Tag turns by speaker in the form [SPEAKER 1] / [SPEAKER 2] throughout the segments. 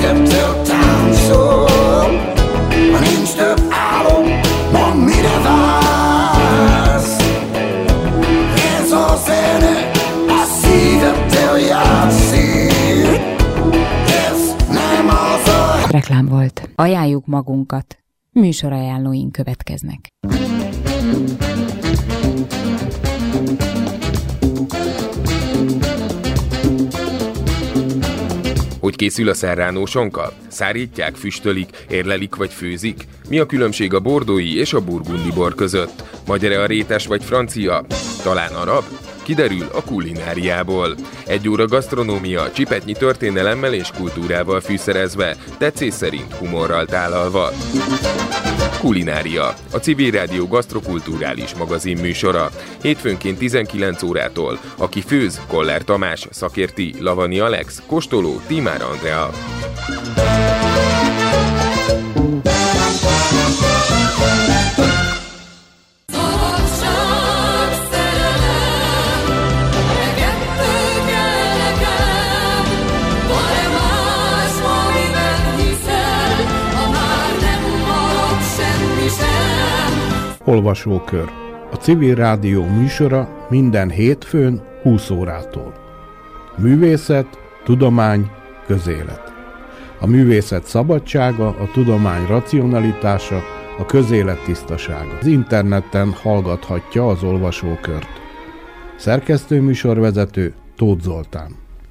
[SPEAKER 1] szívedtől táncol, ha nincs több álom, mondd, mire vársz. Ez a zene a szívedtől játszik, ez nem az a...
[SPEAKER 2] Reklám volt. Ajánljuk magunkat. Műsorajánlóink következnek.
[SPEAKER 3] Hogy készül a serrano sonka? Szárítják, füstölik, érlelik vagy főzik? Mi a különbség a bordói és a burgundi bor között? Magyar-e a rétes vagy francia? Talán arab? Kiderül a kulináriából. 1 óra gasztronómia, csipetnyi történelemmel és kultúrával fűszerezve, tetszés szerint humorral tálalva. Kulinária, a Civil Rádió gasztrokulturális magazin műsora. Hétfőnként 19 órától. Aki főz, Koller Tamás, szakérti, Lavani Alex, kóstoló, Tímár Andrea.
[SPEAKER 4] Olvasókör. A Civil Rádió műsora minden hétfőn 20 órától. Művészet, tudomány, közélet. A művészet szabadsága, a tudomány racionalitása, a közélet tisztasága. Az interneten hallgathatja az olvasókört. Szerkesztőműsorvezető Tóth Zoltán.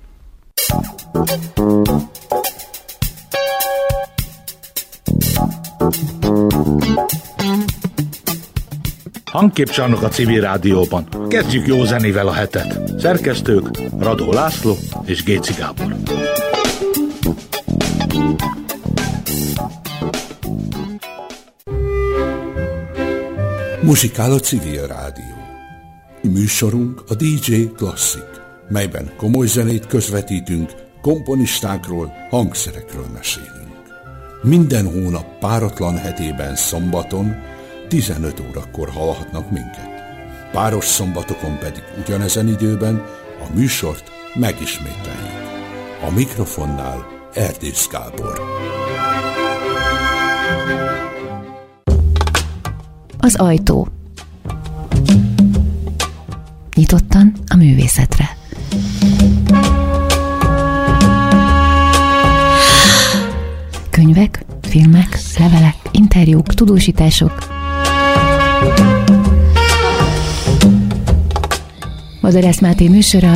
[SPEAKER 5] Hangképcsarnok a Civil Rádióban. Kezdjük jó zenével a hetet. Szerkesztők Radó László és Géci Gábor.
[SPEAKER 6] Muzsikál a Civil Rádió. Műsorunk a DJ Klasszik, melyben komoly zenét közvetítünk, komponistákról, hangszerekről mesélünk. Minden hónap páratlan hetében szombaton 15 órakor hallhatnak minket. Páros szombatokon pedig ugyanezen időben a műsort megismételjük. A mikrofonnál Erdész Gábor.
[SPEAKER 2] Az ajtó. Nyitottan a művészetre. Könyvek, filmek, levelek, interjúk, tudósítások. Vadász Máté műsora